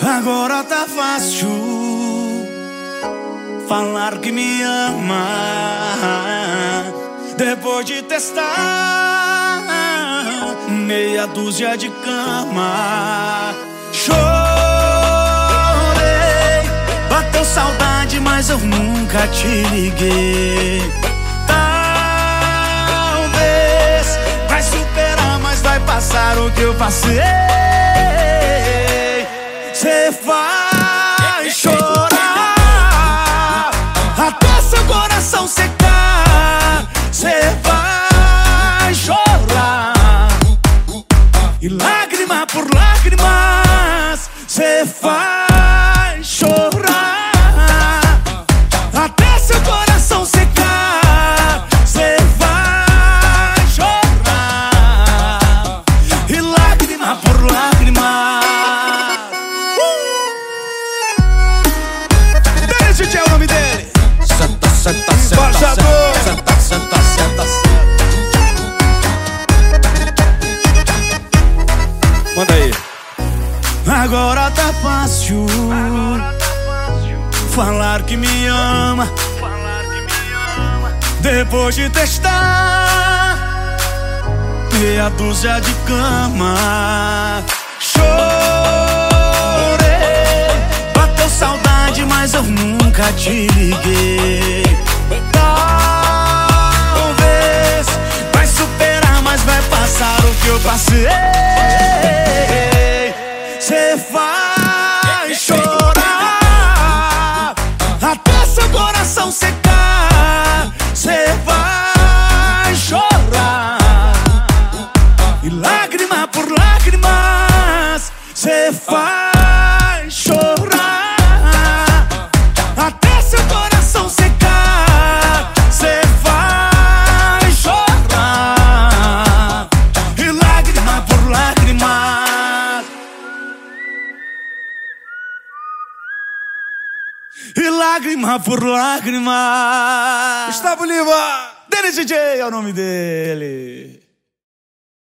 Agora tá fácil falar que me ama, depois de testar meia dúzia de cama. Chorei, bateu saudade, mas eu nunca te liguei. Talvez vai superar, mas vai passar o que eu passei. Cê vai chorar até seu coração secar. Cê vai chorar e lágrima por lágrimas. Cê vai chorar até seu coração secar. Cê vai chorar e lágrima por lágrima. Esse é o nome dele. Senta, senta, senta, Baixador. senta, senta, senta, senta. Manda aí. Agora tá fácil falar que me ama, depois de testar meia dúzia de cama. Mas eu nunca te liguei. Talvez vai superar, mas vai passar o que eu passei. Cê vai chorar até seu coração secar. Cê vai chorar e lágrima por lágrimas. Cê vai chorar até seu coração secar. Cê vai chorar e lágrima por lágrima. E lágrima por lágrima. Gustavo Lima. Dennis DJ é o nome dele.